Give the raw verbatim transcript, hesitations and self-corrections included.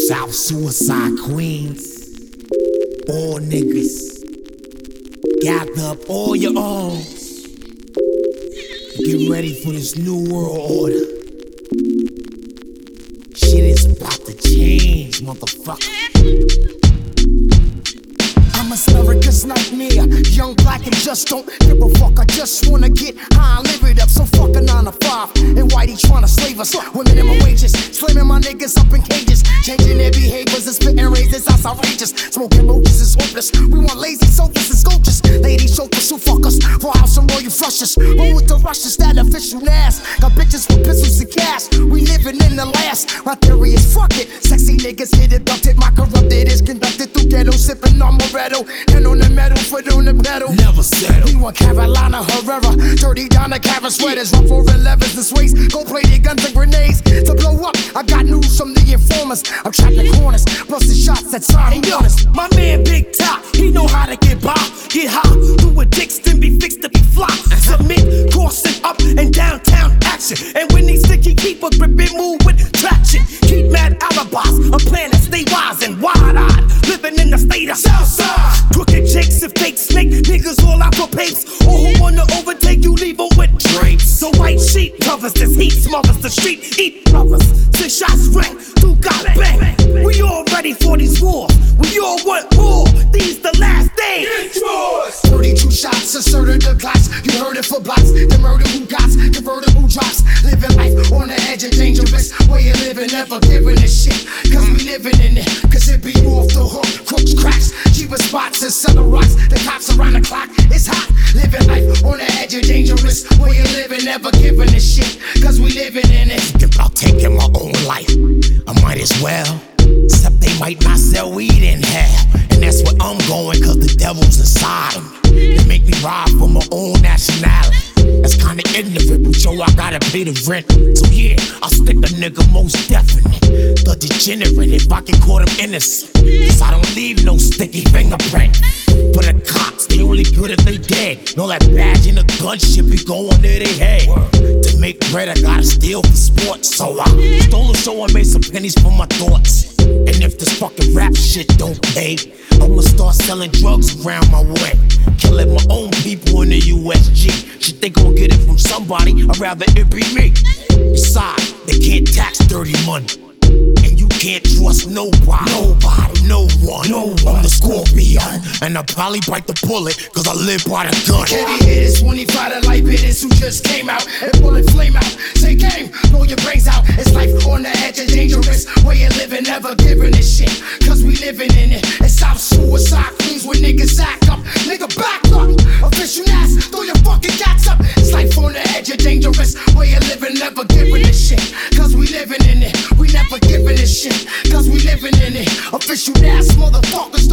South Suicide Queens, all niggas, gather up all your arms, get ready for this new world order. Shit is about to change, motherfucker. I'm a America's nightmare, young, black, and just don't give a fuck. I just wanna get high and live it up. So fuck a nine to five, and Whitey tryna slave us with minimum wages, slamming my niggas up in cages, changing their behaviors and spitting razors. That's outrageous. Smoking roaches is hopeless. We want lazy sofas and sculptures, lady chauffeurs who fuck us for house and royal flushes. Roll with the rushes, that official ass. Got bitches with pistols and cash. We living in the last. My theory is fuck it. Sexy niggas get abducted. My corrupted is conducted through ghetto, sipping on Moretto. And on the metal, foot on the pedal. Never settle. We want Carolina Herrera, dirty down the Karen sweaters, rough for elevens and sways, gold plated guns and grenades to blow up. I got news from the informers. I'm trapped in corners, busting shots at time. Hey yo, my man Big Top, he know how to get by, get high, do a dicks, then be fixed to be fly. Submit, coursing up and downtown action. And when they sticky, keep a gripping move with traction. Keep mad alibis, a plan to stay wise and wide-eyed, living in the state of Southside. Crooked jakes and fake snake niggas all out for papes. All who wanna overtake you, leave them with drapes. So white sheet covers this heat, smothers the street, eat brothers. Six shots ring, two got bang. We all ready for these wars, we all want more. These the last days. It's yours. thirty-two shots, asserted the glass. You heard it for blocks. The murder who got, convertible drops. Living life on the edge of dangerous. Way of living, never giving a shit. Cause we living in it, cause it be off the hook. Crooks, cracks, cheaper spots and selling rocks. The cops around the clock, it's hot. Living life on the edge of dangerous. Way of living, never giving a shit. Cause we living in it. Thinking about taking my own life, I might as well. Except they might not sell weed in hell. And that's where I'm going, cause the devil's inside them. They make me ride for my own nationality. That's kinda ignorant, but yo, I gotta pay the rent. So yeah, I'll stick a nigga most definite. The degenerate, if I can call them innocent. Cause I don't leave no sticky fingerprint. But the cops, they only good if they dead. Know that badge and the gun shit be going to their head. To make bread, I gotta steal for sports. So I stole a show and made some pennies for my thoughts. And if this fucking rap shit don't pay, I'ma start selling drugs around my way. Killing my own people in the U S G. Shit, they gon' get it from somebody, I'd rather it be me. Besides, they can't tax dirty money. And you can't trust nobody, nobody, no one, no one. I'm the Scorpion, and I'll probably bite the bullet, cause I live by the gun. Heavy hitters, twenty-five to life hitters who just came out and bullet flame out. Say game, blow your brains out. It's life on the edge of dangerous. Way of living, never giving a shit. Cause we living in it. It's South Suicide Queens where niggas act up. Nigga back up, official ass, throw your fucking cats up. It's life on the edge of dangerous. Way of living, never giving a shit. Cause we living in it. We never giving a shit, cause we living in it. Official ass motherfuckers.